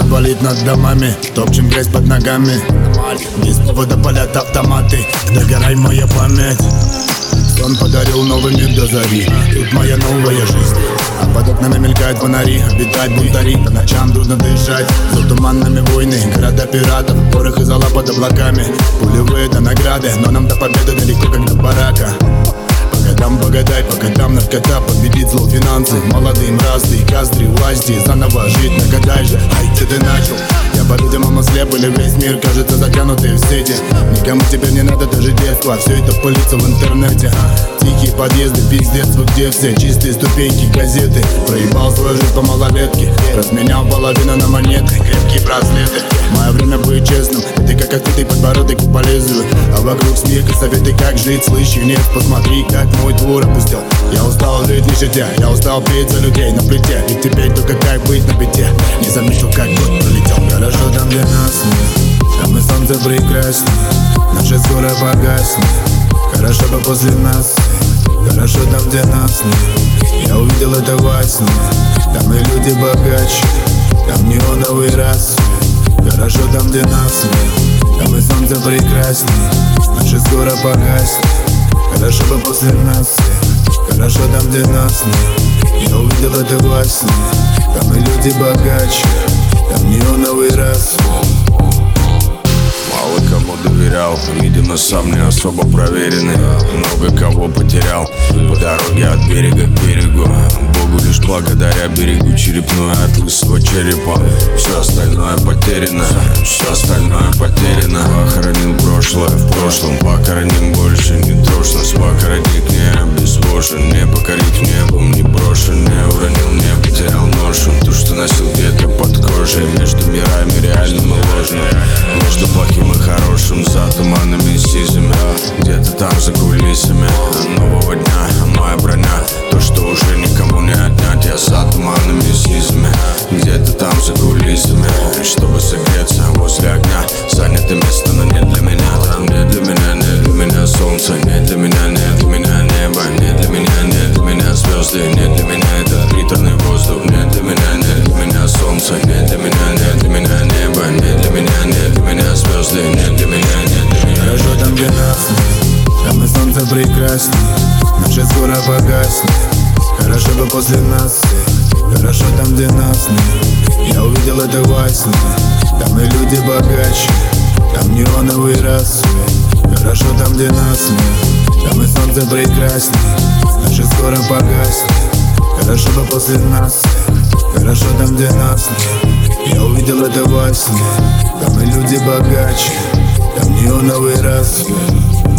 болит над домами, топчем грязь под ногами. Без повода палят автоматы, догорай моя память. Он подарил новый мир до зари, тут моя новая жизнь. А под окнами мелькают фонари, обитают бунтари. По ночам трудно дышать, за туманными войны, города пиратов, порох и зола под облаками. Пулевые это награды, но нам до победы далеко, как до барака. Погадай, пока там наркота победит зло финансы. Молодые мразы, кастры, власти, заново жить нагадай же. Ай, ты начал, я по-видимому слеп, или весь мир кажется затянутый в сети. Никому теперь не надо даже детства, все это пылится в интернете. Тихие подъезды, пиздец, вы где все? Чистые ступеньки, газеты. Проебал свою жизнь по малолетке, разменял половину на монеты, крепкие браслеты. Мое время быть честным, это как открытый подбородок по лезвию. А вокруг смех и советы, как жить, слышь, нет, посмотри, как мой двор опустел. Я устал жить в нищете, я устал петь за людей на плите. Ведь теперь только как быть на бите. Не заметил, как год пролетел. Хорошо там, где нас нет, там и солнце прекраснее, наше скоро погаснет. Хорошо бы после нас, хорошо там, где нас нет. Я увидел это во сне, там и люди богаче, там неоновый рассвет. Хорошо там, где нас нет, там и солнце прекраснее, наше скоро погаснет. Хорошо бы после нас, хорошо там, где нас нет. Я увидел это во сне, там и люди богаче, там неоновый рассвет. Мало кому доверял, видимо, сам не особо проверенный. Много кого потерял по дороге от берега к берегу. Богу лишь благодаря берегу черепную от лысого черепа. Все остальное потеряно, все остальное потеряно. Похоронил прошлое в прошлом, похороним больше не трожь нас. Похоронить не обезвожен, не покорить небом, не брошен, не уронил, не потерял ношу. То, что носил где-то под кожей, между мирами реальным и ложным, между плохим и хорошим, за туманными сизами. Где-то там за кулисами нового дня моя броня, то, что уже никому не отнять. Я за туманными сизами, где-то там за кулисами, чтобы согреться возле огня. Занято место, но не для меня. Там не для меня, не для меня солнце, не для меня, не для меня небо, не для меня, не для меня звезды, не для меня этот приторный воздух, не для меня, не для меня солнце, не для меня, не для меня небо, не для меня, не для меня звезды, не для меня, не для меня. Хорошо там, где нас нет, там и солнце прекраснее, наше скоро погаснет. Хорошо бы после нас, хорошо там, где нас нет. Я увидел это во сне, там и люди богаче, там неоновый рассвет. Хорошо там, где нас нет, там и солнце прекраснее, наше скоро погаснет. Хорошо бы после нас, хорошо там, где нас нет. Я увидел это во сне, там и люди богаче, там неоновый рассвет.